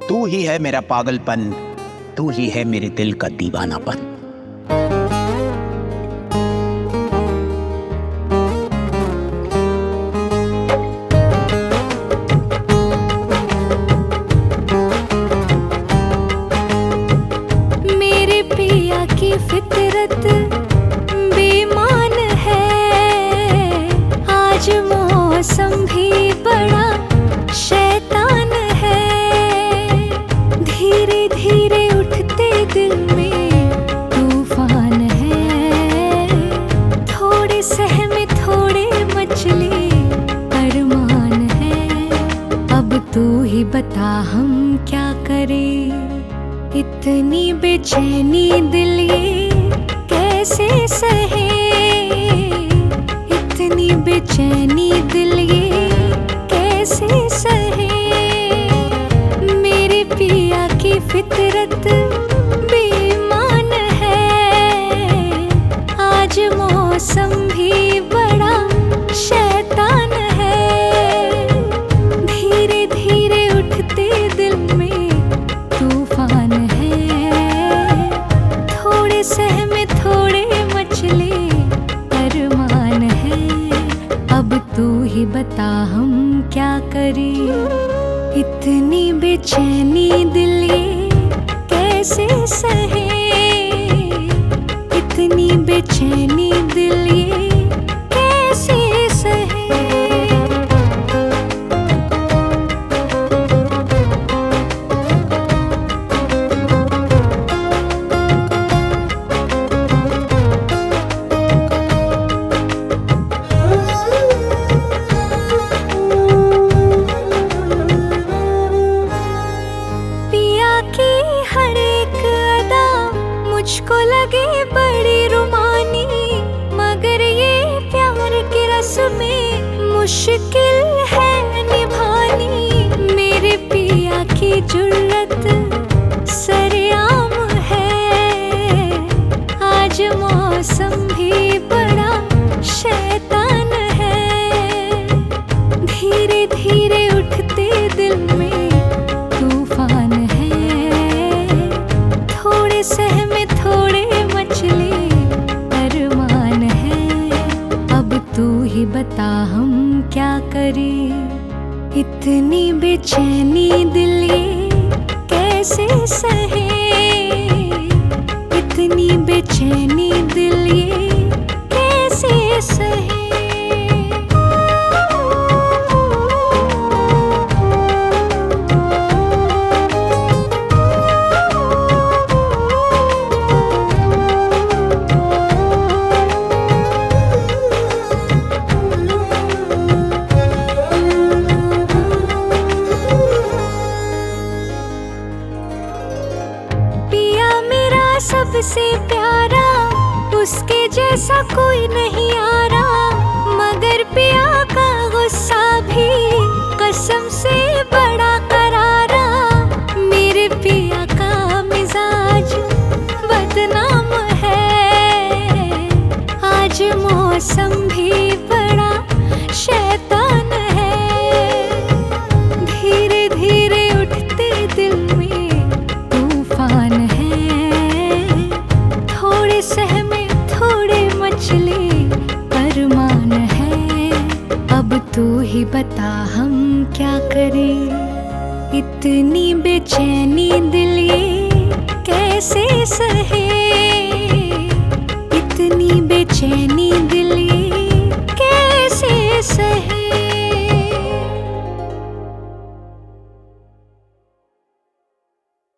तू ही है मेरा पागलपन, तू ही है मेरे दिल का दीवानापन। मेरे पिया की फितरत बेईमान है, आज मौसम भी बड़ा शैतान है। धीरे धीरे उठते दिल में तूफान है, थोड़े सहमे थोड़े मचले अरमान है। अब तू ही बता हम क्या करें, इतनी बेचैनी दिल ये कैसे सहे। इतनी बेचैनी दिल ये कैसे सहे। मेरे पिया की फितरत बेईमान है, आज मौसम भी बड़ा शैतान है। धीरे धीरे उठते दिल में तूफान है, थोड़े सहमे थोड़े मचले अरमान है। अब तू ही बता हम क्या करें, इतनी बेचैनी दिल ये कैसे सहे। इतनी बेचैनी दिल ये कैसे सहे। हर एक अदा मुझको लगे बड़ी रुमानी, मगर ये प्यार की रस्में मुश्किल है निभानी। मेरे पिया की जुर्रत सरेआम है, आज मौसम भी बड़ा शैतान है। धीरे धीरे उठते दिल में तूफान है, थोड़े सहमे थोड़े मचले अरमान है। अब तू ही बता हम क्या करें, इतनी बेचैनी दिल ये कैसे सहे। इतनी बेचैनी दिल ये कैसे सहे। सबसे प्यारा उसके जैसा कोई नहीं आ रहा, मगर पिया का गुस्सा भी कसम से बड़ा करारा। मेरे पिया का मिजाज बदनाम है, आज मौसम भी बड़ा शैतान है। धीरे धीरे उठते दिल में तूफान है, थोड़े सहमे थोड़े मचले अरमान है। अब तू ही बता हम क्या करें, इतनी बेचैनी दिल ये कैसे सहे।